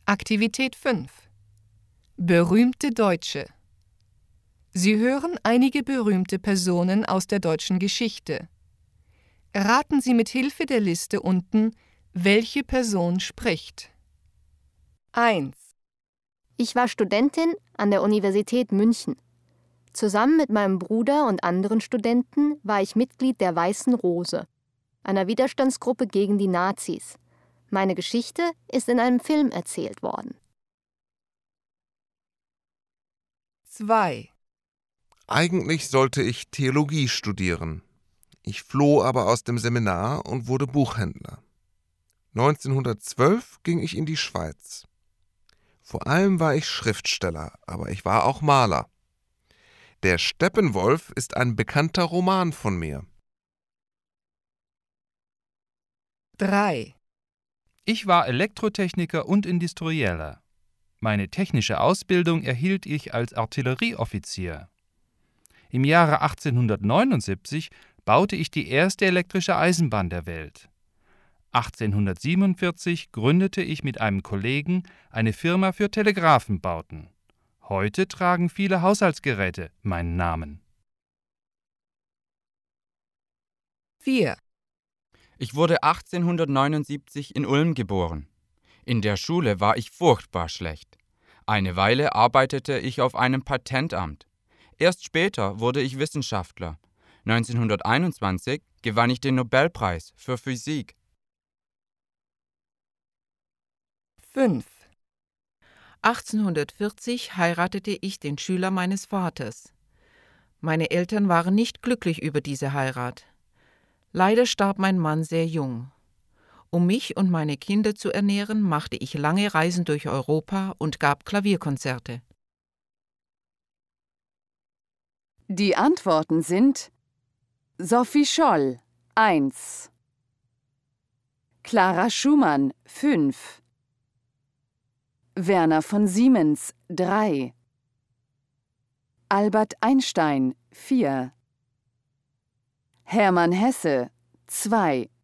Aktivität 5. Berühmte Deutsche. Sie hören einige berühmte Personen aus der deutschen Geschichte. Raten Sie mit Hilfe der Liste unten, welche Person spricht. 1. Ich war Studentin an der Universität München. Zusammen mit meinem Bruder und anderen Studenten war ich Mitglied der Weißen Rose, einer Widerstandsgruppe gegen die Nazis. Meine Geschichte ist in einem Film erzählt worden. 2. Eigentlich sollte ich Theologie studieren. Ich floh aber aus dem Seminar und wurde Buchhändler. 1912 ging ich in die Schweiz. Vor allem war ich Schriftsteller, aber ich war auch Maler. Der Steppenwolf ist ein bekannter Roman von mir. 3. Ich war Elektrotechniker und Industrieller. Meine technische Ausbildung erhielt ich als Artillerieoffizier. Im Jahre 1879 baute ich die erste elektrische Eisenbahn der Welt. 1847 gründete ich mit einem Kollegen eine Firma für Telegrafenbauten. Heute tragen viele Haushaltsgeräte meinen Namen. 4. Ich wurde 1879 in Ulm geboren. In der Schule war ich furchtbar schlecht. Eine Weile arbeitete ich auf einem Patentamt. Erst später wurde ich Wissenschaftler. 1921 gewann ich den Nobelpreis für Physik. 5. 1840 heiratete ich den Schüler meines Vaters. Meine Eltern waren nicht glücklich über diese Heirat. Leider starb mein Mann sehr jung. Um mich und meine Kinder zu ernähren, machte ich lange Reisen durch Europa und gab Klavierkonzerte. Die Antworten sind Sophie Scholl 1, Clara Schumann 5, Werner von Siemens 3, Albert Einstein 4, Hermann Hesse 2,